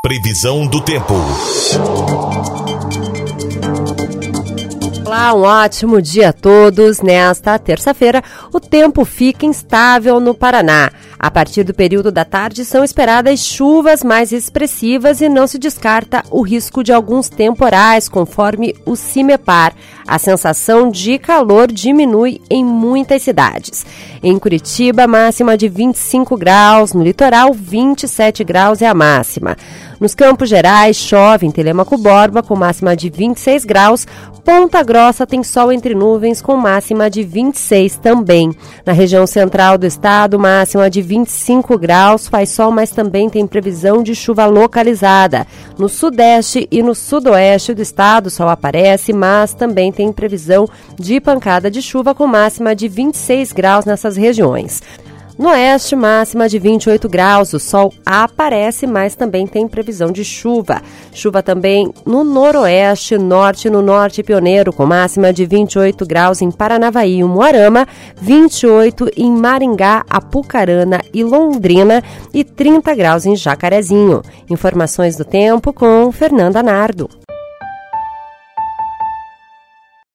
Previsão do tempo. Olá, um ótimo dia a todos. Nesta terça-feira, o tempo fica instável no Paraná. A partir do período da tarde, são esperadas chuvas mais expressivas e não se descarta o risco de alguns temporais, conforme o CIMEPAR. A sensação de calor diminui em muitas cidades. Em Curitiba, máxima de 25 graus, no litoral, 27 graus é a máxima. Nos Campos Gerais, chove em Telêmaco Borba, com máxima de 26 graus. Ponta Grossa tem sol entre nuvens, com máxima de 26 também. Na região central do estado, máxima de 25 graus, faz sol, mas também tem previsão de chuva localizada. No sudeste e no sudoeste do estado, o sol aparece, mas também tem previsão de pancada de chuva com máxima de 26 graus nessas regiões. No oeste, máxima de 28 graus, o sol aparece, mas também tem previsão de chuva. Chuva também no noroeste, norte e no norte pioneiro, com máxima de 28 graus em Paranavaí e Umuarama, 28 em Maringá, Apucarana e Londrina e 30 graus em Jacarezinho. Informações do tempo com Fernanda Nardo.